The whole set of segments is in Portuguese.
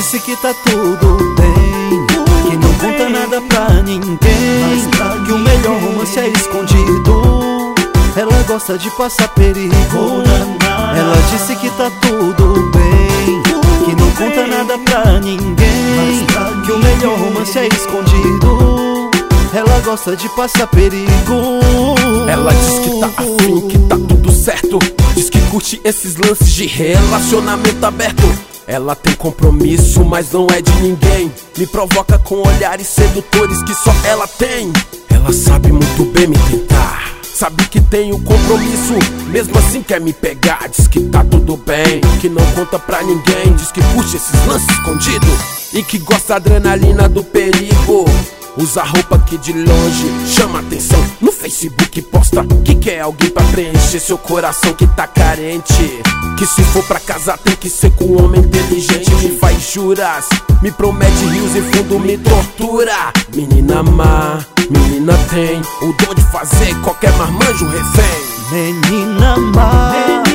disse que tá tudo bem, que não conta nada pra ninguém, que o melhor romance é escondido. Ela gosta de passar perigo. Ela disse que tá tudo bem, que não conta nada pra ninguém, que o melhor romance é escondido. Ela gosta de passar perigo. Ela diz que tá afim, que tá tudo certo, diz que curte esses lances de relacionamento aberto. Ela tem compromisso, mas não é de ninguém. Me provoca com olhares sedutores que só ela tem. Ela sabe muito bem me tentar, sabe que tenho compromisso, mesmo assim quer me pegar. Diz que tá tudo bem, que não conta pra ninguém, diz que curte esses lances escondidos e que gosta da adrenalina do perigo. Usa roupa que de longe chama atenção, no Facebook posta que quer alguém pra preencher seu coração que tá carente. Que se for pra casar tem que ser com um homem inteligente. Me faz juras, me promete rios e fundo, me tortura. Menina má, menina tem o dom de fazer qualquer marmanjo refém. Menina má,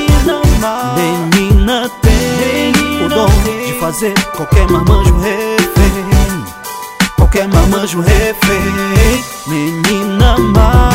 menina tem o dom de fazer qualquer marmanjo refém, qualquer marmanjo refém. Menina má,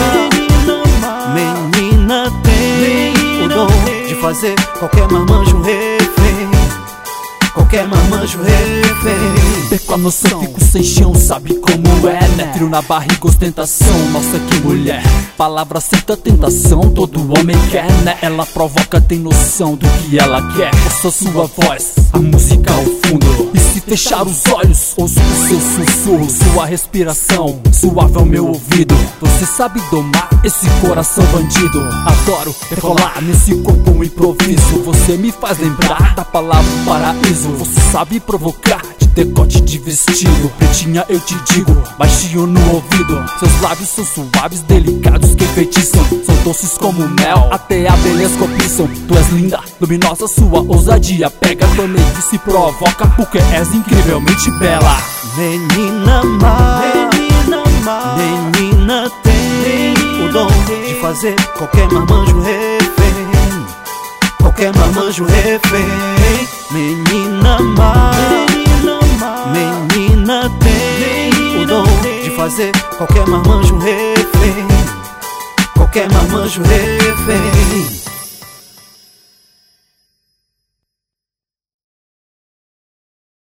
menina tem o dom de fazer qualquer marmanjo refém, qualquer marmanjo refém. Perco a noção, fico sem chão, sabe como é, né? Frio na barriga, ostentação, nossa que mulher. Palavra aceita tentação, todo homem quer, né? Ela provoca, tem noção do que ela quer. Eu sou sua voz, a música ao fundo, e se fechar os olhos, ouço o seu sussurro, sua respiração, suave ao meu ouvido. Você sabe domar esse coração bandido. Adoro decolar nesse corpo um improviso. Você me faz lembrar da palavra paraíso. Você sabe provocar de decote de vestido. Pretinha eu te digo, baixinho no ouvido. Seus lábios são suaves, delicados que enfeitiçam. São doces como mel, até a beleza cobiçam. Tu és linda, luminosa, sua ousadia pega. Planeja e se provoca, porque és incrivelmente bela. Menina má, menina tem o dom de fazer qualquer marmanjo refém, qualquer marmanjo refém. Menina má, menina tem o dom de fazer qualquer marmanjo refém, qualquer marmanjo refém.